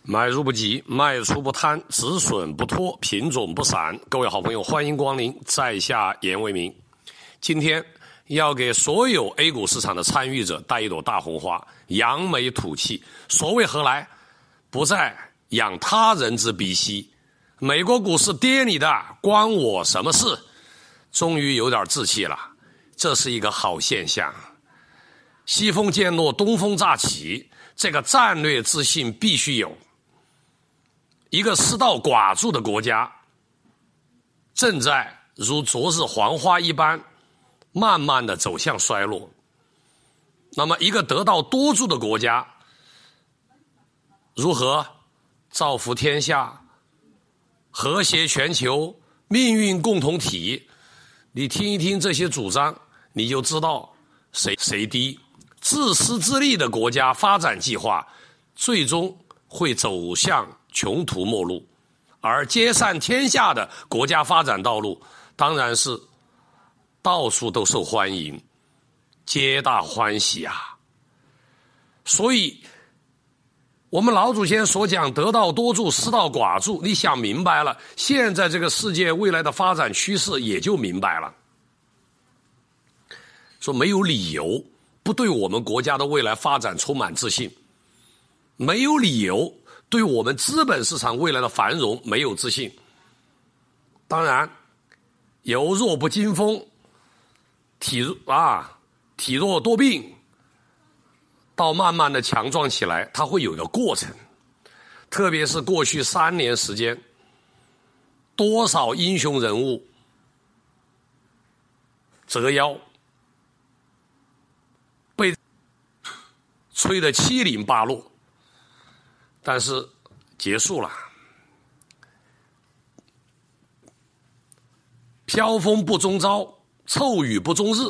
买入不急，卖出不贪，止损不拖，品种不散。各位好朋友，欢迎光临在下严为民。今天要给所有 A 股市场的参与者带一朵大红花，扬眉吐气。所谓何来？不在养他人之鼻息。美国股市跌你的，关我什么事？终于有点志气了，这是一个好现象。西风渐落，东风乍起，这个战略自信必须有。一个失道寡助的国家正在如昨日黄花一般慢慢的走向衰落，那么一个得道多助的国家如何造福天下，和谐全球，命运共同体？你听一听这些主张，你就知道谁低。自私自利的国家发展计划最终会走向穷途末路，而皆善天下的国家发展道路当然是到处都受欢迎，皆大欢喜啊。所以我们老祖先所讲得道多助，失道寡助，你想明白了，现在这个世界未来的发展趋势也就明白了。说没有理由不对我们国家的未来发展充满自信，没有理由对我们资本市场未来的繁荣没有自信。当然由弱不禁风，体弱多病，到慢慢的强壮起来，它会有一个过程。特别是过去3年时间，多少英雄人物折腰，被吹得七零八落，但是结束了。飘风不终朝，骤雨不终日，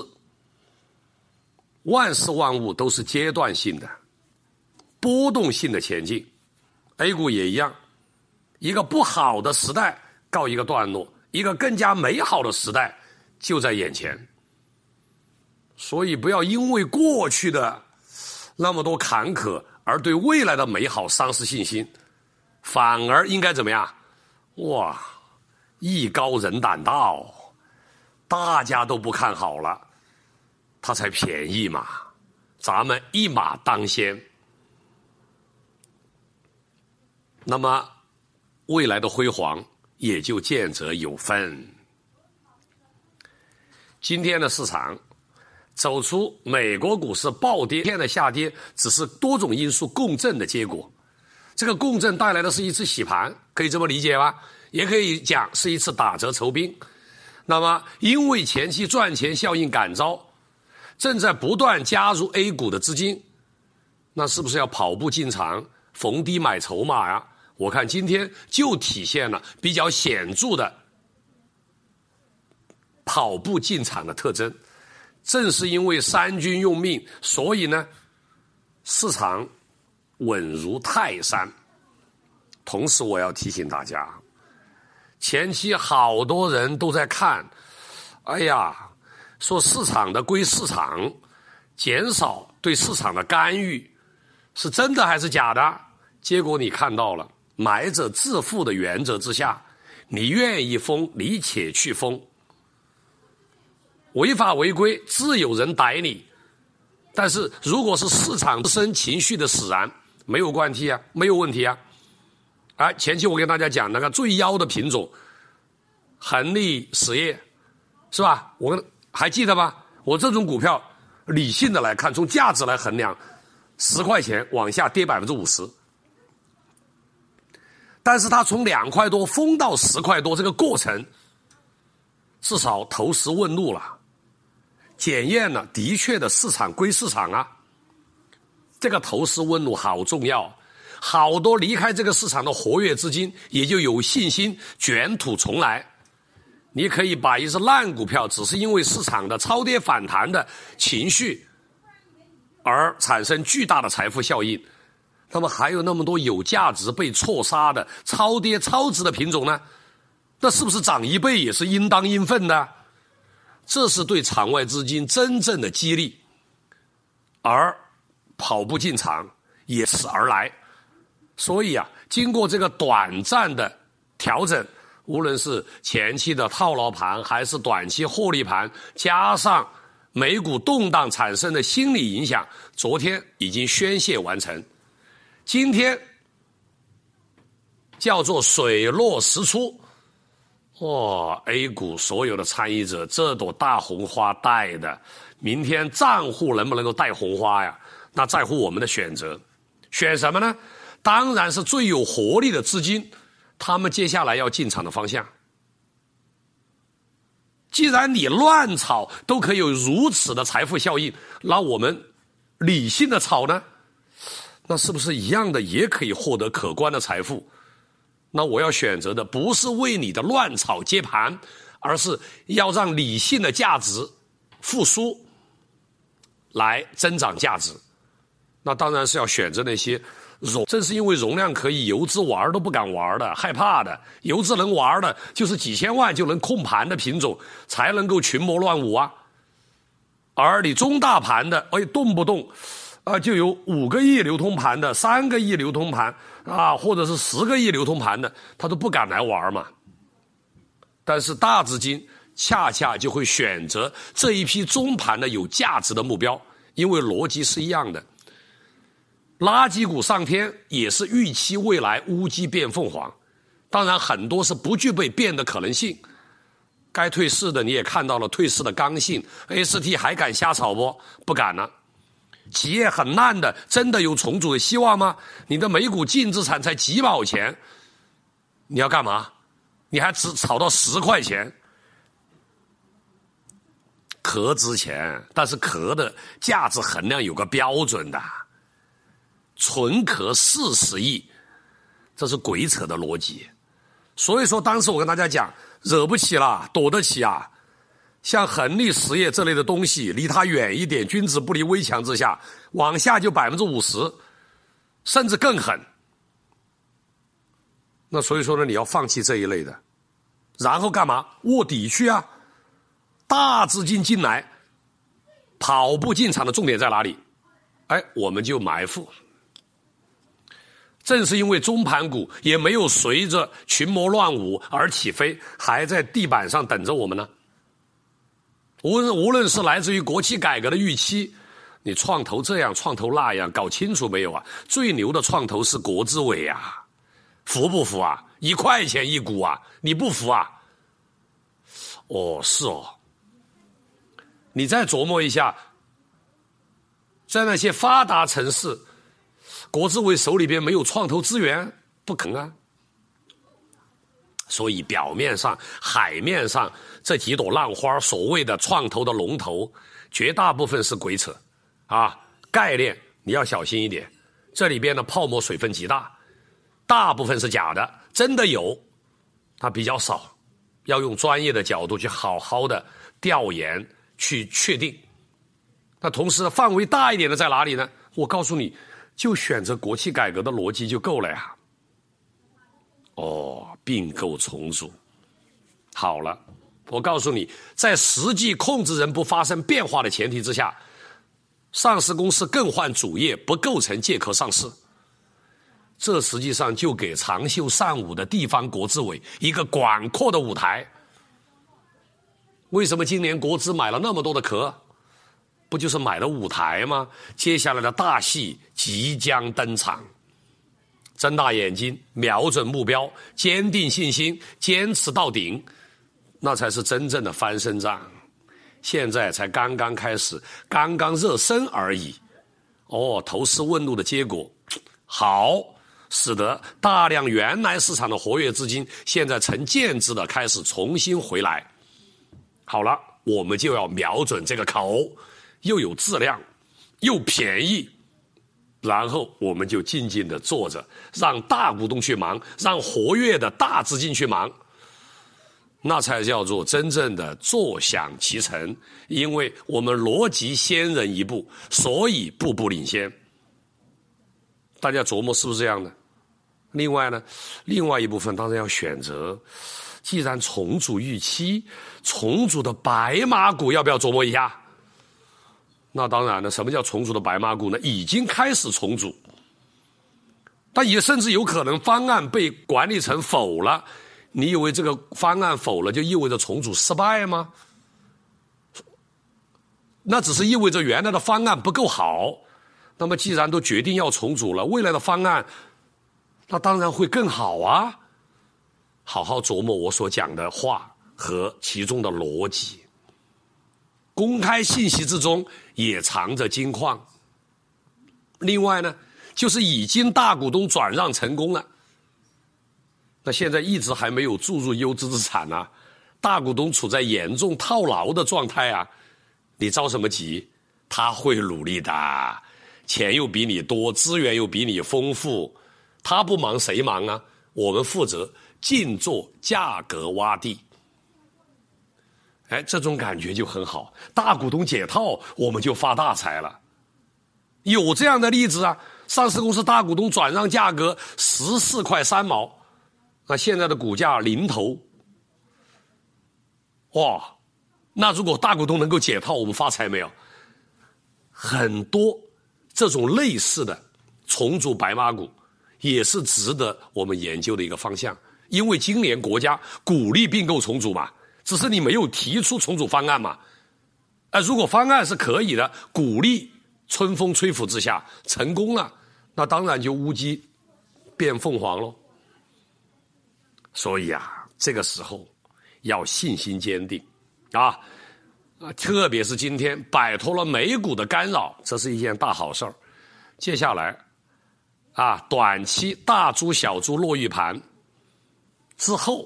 万事万物都是阶段性的，波动性的前进。A 股也一样，一个不好的时代告一个段落，一个更加美好的时代就在眼前。所以不要因为过去的那么多坎坷而对未来的美好丧失信心，反而应该怎么样？哇，艺高人胆大，大家都不看好了，它才便宜嘛，咱们一马当先。那么未来的辉煌也就见者有份。今天的市场走出美国股市暴跌，今天的下跌只是多种因素共振的结果。这个共振带来的是一次洗盘，可以这么理解吧？也可以讲是一次打折酬宾。那么因为前期赚钱效应感召，正在不断加入 A 股的资金，那是不是要跑步进场，逢低买筹码呀？我看今天就体现了比较显著的跑步进场的特征。正是因为三军用命，所以呢，市场稳如泰山。同时我要提醒大家，前期好多人都在看，说市场的归市场，减少对市场的干预，是真的还是假的？结果你看到了，买者自负的原则之下，你愿意疯，你且去疯。违法违规自有人逮你，但是如果是市场自身情绪的使然，没有问题啊，没有问题啊。前期我跟大家讲那个最妖的品种恒力实业，是吧？我还记得吧？我这种股票理性的来看，从价值来衡量，10块钱往下跌 50%， 但是它从2块多疯到10块多，这个过程至少投石问路了，检验了的确的市场归市场啊。这个投石问路好重要，好多离开这个市场的活跃资金也就有信心卷土重来。你可以把一只烂股票只是因为市场的超跌反弹的情绪而产生巨大的财富效应，那么还有那么多有价值被错杀的超跌超值的品种呢？那是不是涨1倍也是应当应分的？这是对场外资金真正的激励，而跑步进场也是而来。所以经过这个短暂的调整，无论是前期的套牢盘还是短期获利盘，加上美股动荡产生的心理影响，昨天已经宣泄完成。今天叫做水落石出。A 股所有的参与者，这朵大红花带的，明天账户能不能够带红花呀？那在乎我们的选择，选什么呢？当然是最有活力的资金，他们接下来要进场的方向。既然你乱炒都可以有如此的财富效应，那我们理性的炒呢？那是不是一样的也可以获得可观的财富？那我要选择的不是为你的乱炒接盘，而是要让理性的价值复苏，来增长价值。那当然是要选择那些正是因为容量可以游资玩都不敢玩的，害怕的，游资能玩的就是几千万就能控盘的品种，才能够群魔乱舞啊。而你中大盘的，动不动就有5个亿流通盘的，3个亿流通盘或者是10个亿流通盘的，他都不敢来玩嘛。但是大资金恰恰就会选择这一批中盘的有价值的目标，因为逻辑是一样的。垃圾股上天也是预期未来乌鸡变凤凰，当然很多是不具备变的可能性。该退市的你也看到了退市的刚性 ，AST 还敢瞎炒不？不敢了。企业很烂的，真的有重组的希望吗？你的每股净资产才几毛钱，你要干嘛？你还只炒到10块钱，壳值钱，但是壳的价值衡量有个标准的，纯壳40亿，这是鬼扯的逻辑。所以说当时我跟大家讲，惹不起啦，躲得起啊。像恒力实业这类的东西，离它远一点，君子不离危墙之下，往下就50%，甚至更狠。那所以说呢，你要放弃这一类的，然后干嘛？卧底去啊！大资金进来，跑步进场的重点在哪里？我们就埋伏。正是因为中盘股也没有随着群魔乱舞而起飞，还在地板上等着我们呢。无论是来自于国企改革的预期，你创投这样创投那样，搞清楚没有啊？最牛的创投是国资委啊，服不服啊？1块钱一股啊，你不服啊？是哦。你再琢磨一下，在那些发达城市，国资委手里边没有创投资源，不可能啊。所以表面上海面上这几朵浪花，所谓的创投的龙头，绝大部分是鬼扯概念你要小心一点，这里边的泡沫水分极大，大部分是假的，真的有它比较少，要用专业的角度去好好的调研去确定。那同时范围大一点的在哪里呢？我告诉你，就选择国企改革的逻辑就够了呀。并购重组。好了，我告诉你，在实际控制人不发生变化的前提之下，上市公司更换主业不构成借壳上市。这实际上就给长袖善舞的地方国资委一个广阔的舞台。为什么今年国资买了那么多的壳？不就是买了舞台吗？接下来的大戏即将登场。睁大眼睛，瞄准目标，坚定信心，坚持到顶，那才是真正的翻身仗。现在才刚刚开始，刚刚热身而已。投石问路的结果好，使得大量原来市场的活跃资金现在成建制的开始重新回来。好了，我们就要瞄准这个口，又有质量又便宜，然后我们就静静地坐着，让大股东去忙，让活跃的大资金去忙，那才叫做真正的坐享其成。因为我们逻辑先人一步，所以步步领先。大家琢磨是不是这样的？另外呢，另外一部分当然要选择，既然重组预期，重组的白马股要不要琢磨一下？那当然了，什么叫重组的白马股呢？已经开始重组， 但也甚至有可能方案被管理层否了，你以为这个方案否了就意味着重组失败吗？那只是意味着原来的方案不够好。那么既然都决定要重组了，未来的方案那当然会更好啊。好好琢磨我所讲的话和其中的逻辑。公开信息之中也藏着金矿。另外呢，就是已经大股东转让成功了，那现在一直还没有注入优质资产啊，大股东处在严重套牢的状态啊，你着什么急？他会努力的，钱又比你多，资源又比你丰富，他不忙谁忙啊？我们负责净做价格洼地。这种感觉就很好，大股东解套我们就发大财了。有这样的例子啊，上市公司大股东转让价格14块3毛，那现在的股价零头。哇，那如果大股东能够解套，我们发财没有？很多这种类似的重组白马股也是值得我们研究的一个方向。因为今年国家鼓励并购重组嘛，只是你没有提出重组方案嘛。如果方案是可以的，鼓励春风吹拂之下成功了，那当然就乌鸡变凤凰咯。所以啊，这个时候要信心坚定啊，特别是今天摆脱了美股的干扰，这是一件大好事儿。接下来短期大猪小猪落玉盘之后，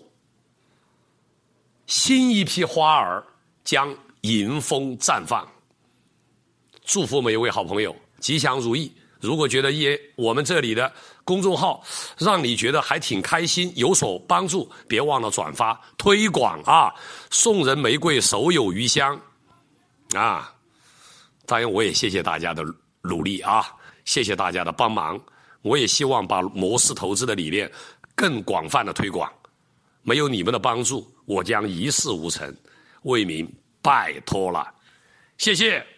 新一批花儿将迎风绽放。祝福每一位好朋友吉祥如意。如果觉得我们这里的公众号让你觉得还挺开心，有所帮助，别忘了转发推广啊！送人玫瑰手有余香啊！当然我也谢谢大家的努力啊，谢谢大家的帮忙。我也希望把模式投资的理念更广泛的推广。没有你们的帮助，我将一事无成，为民拜托了。谢谢。